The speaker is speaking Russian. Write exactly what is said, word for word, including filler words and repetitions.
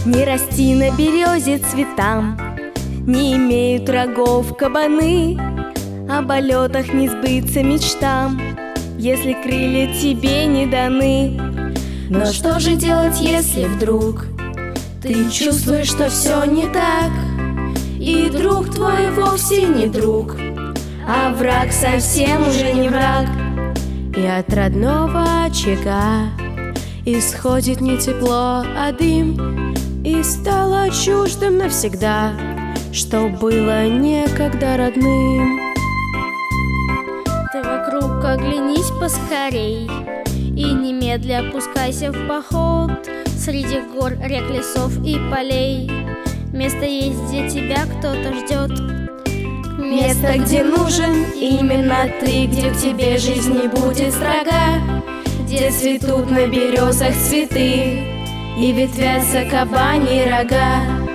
Не расти на березе цветам, не имеют рогов кабаны, о полетах не сбыться мечтам, если крылья тебе не даны. Но что же делать, если вдруг ты чувствуешь, что все не так, и друг твой вовсе не друг, а враг совсем уже не враг? И от родного очага исходит не тепло, а дым, и стало чуждым навсегда, что было некогда родным. Ты вокруг оглянись поскорей и немедля опускайся в поход среди гор, рек, лесов и полей. Место есть, где тебя кто-то ждет. Место, где нужен именно ты, где к тебе жизнь не будет строга, где цветут на березах цветы и ветвятся кабани рога.